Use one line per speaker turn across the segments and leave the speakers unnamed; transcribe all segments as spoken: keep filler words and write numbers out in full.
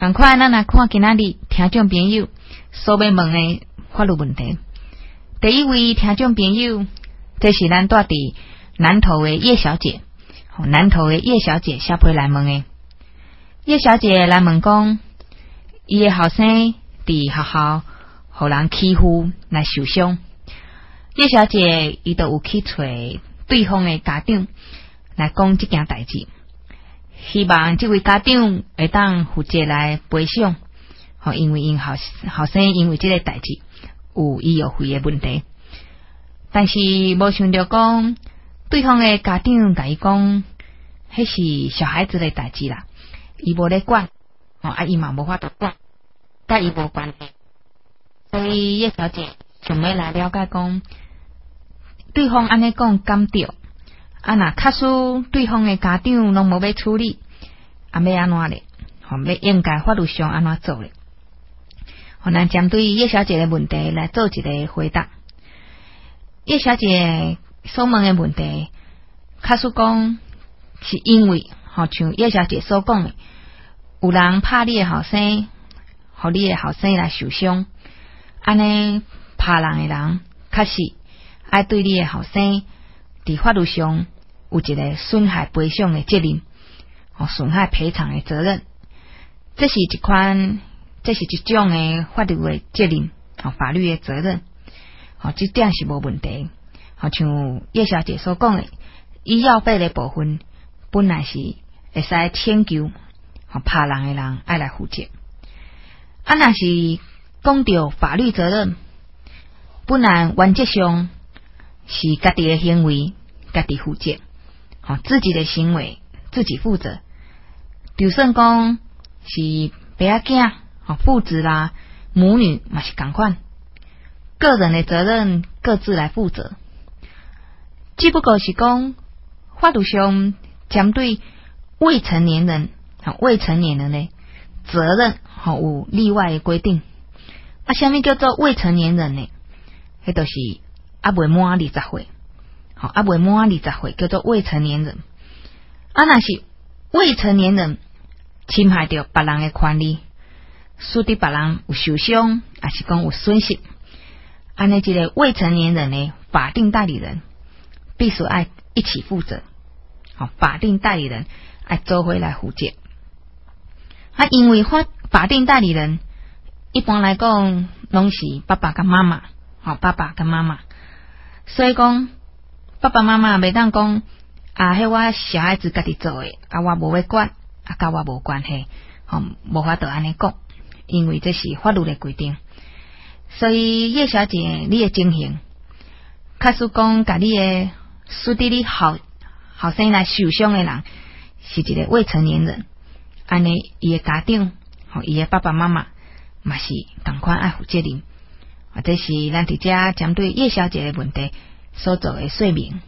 赶快咱来看今仔日听众朋友所要问的法律问题。第一位听众朋友，这是咱住伫南投的叶小姐，南投的叶小姐写批来问的。叶小姐来问讲，伊的后生伫学校互人欺负来受伤。叶小姐伊就有去找对方的家长来讲这件代志，希望这位家长会当负责来赔偿，因为因后后生因为这个代志有医药费的问题，但是无想到讲对方的家长甲伊讲，迄是小孩子的代志啦，伊无咧管，啊伊嘛无法度管，甲伊无关系。所以叶小姐想要来了解讲，对方安尼讲敢对？啊，若假使对方的家长拢无要处理，啊要安怎咧？吼，要应该法律上安怎做咧？吼，咱针对叶小姐的问题来做一个回答。叶小姐所问的问题，假使讲是因为，吼，像叶小姐所讲的，有人拍你的后生，互你的后生来受伤，安尼拍人的人，确实爱对你的后生伫法律上有一个损害赔偿的责任，哦，损害赔偿的责任，这是一款，这是一种的法律的责任，哦，法律的责任，哦，这点是无问题。好像叶小姐所讲的，医药费的部分本来是会使请求，哦，拍人的人爱来负责。啊，若是讲到法律责任，本来原则上是家己的行为家己负责，哦，自己的行为自己负责。就算讲是爸仔囝，哦，父子啦、母女嘛是同款，个人的责任各自来负责。只不过是讲法律上针对未成年人，哦，未成年人的责任，哦，有例外的规定。啊，什么叫做未成年人呢？迄就是啊未满二十岁，好啊未满二十岁叫做未成年人。啊，若是未成年人侵害到别人的权利，使得别人有受伤，还是讲有损失，安尼一个未成年人的法定代理人必须爱一起负责。好，法定代理人爱做回来负责。啊，因为法法定代理人一般来讲拢是爸爸跟妈妈，好，爸爸跟妈妈，所以讲爸爸妈妈袂当讲啊，迄我小孩子家己做诶，啊我无要管，啊甲我无关系，吼，无法度安尼讲，因为这是法律的规定。所以叶小姐，你的情形，假使讲甲你的使得你后后生来受伤的人是一个未成年人，安尼伊的家长，吼，伊的爸爸妈妈嘛是同款爱负责任。啊，这是咱伫遮针对叶小姐的问题所做的说明。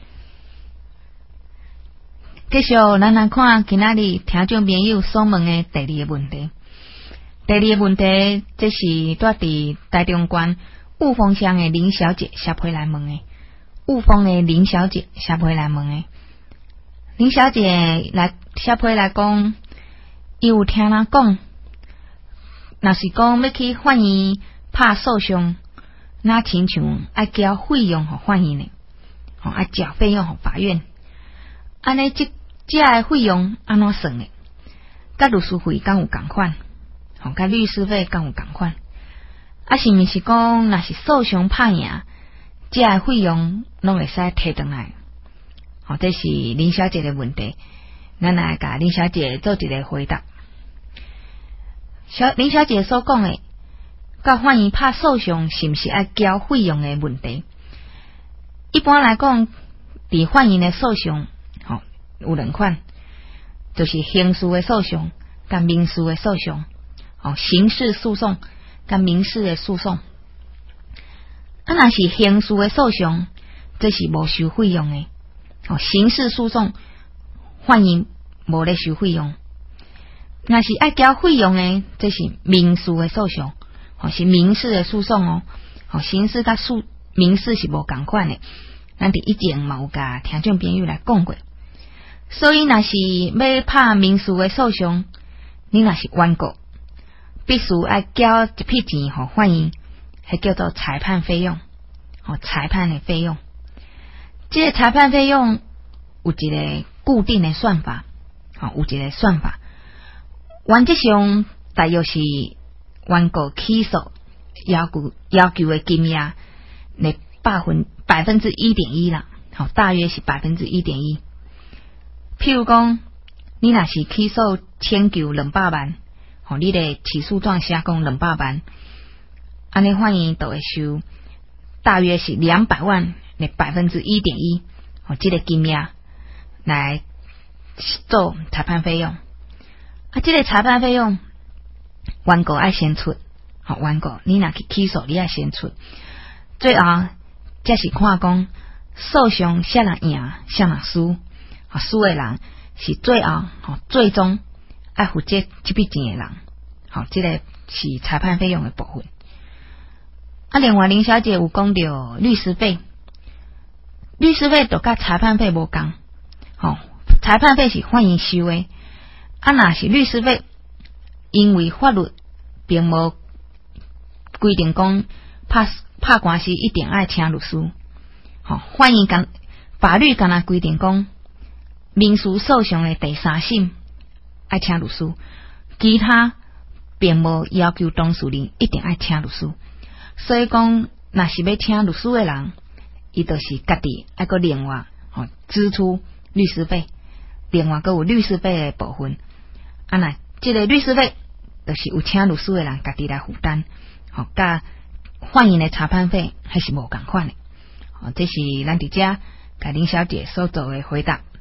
继续，咱来看今仔日听众朋友所问的第二个问题。第二个问题，这是住伫台中县雾峰乡的林小姐写批来问的。雾峰的林小姐写批来问的。林小姐来写批来讲，伊有听人讲，若是讲要去法院拍诉讼，那亲像爱交费用互法院呢，吼，爱缴费用互法院。安尼即即个费用安怎算呢？甲律师费敢有共款？吼，甲律师费敢有共款？啊，是毋是讲若是诉讼拍赢，即个费用拢会使摕转来？吼，这是林小姐的问题，咱来甲林小姐做一个回答。小林小姐所讲的，甲法院拍诉讼是毋是爱交费用的问题？一般来讲，伫法院的诉讼，吼，有两款，就是刑事的诉讼甲民事的诉讼，哦，刑事诉讼甲民事的诉讼。啊，若是刑事的诉讼，这是无收费用的，哦，刑事诉讼法院无咧收费用。若是爱交费用的，这是民事的诉讼，哦，是民事的诉讼哦，哦，刑事甲诉民事是无共款的。咱伫以前嘛有甲听众朋友来讲过，所以若是要拍民事的诉讼，你若是原告， 必须要交一笔钱吼，法院迄叫做裁判费用，吼裁判的费用。这个裁判费用有一个固定的算法，吼有一个算法。原则上大约是原告起诉要求要求的金额的百分百分之一点一啦，好，大约是百分之一点一。譬如讲，你若是起诉请求两百万，吼，你的起诉状写讲两百万，安尼法院就会收大约是两百万的百分之一点一，吼，这个金额来做裁判费用。啊，这个裁判费用，原告爱先出，好，原告你若去起诉，你爱先出，最后才是看讲诉讼谁人赢，谁人输，啊，输的人是最后，吼，最终爱负责这笔钱的人，好，这个是裁判费用的部分。啊，另外林小姐有讲到律师费，律师费就甲裁判费无共，吼，裁判费是法院收的。啊，若是律师费，因为法律并无规定讲拍拍官司一定爱请律师，吼，法院干法律干那规定讲民事诉讼的第三审爱请律师，其他并无要求当事人一定爱请律师。所以讲，若是要请律师的人，伊就是家己爱个另外吼支出律师费，另外个有律师费的部分。啊，那这个律师费就是有请律师的人家己来负担，吼，甲法院的裁判费还是无共款的。哦，这是咱伫遮甲林小姐所做的回答。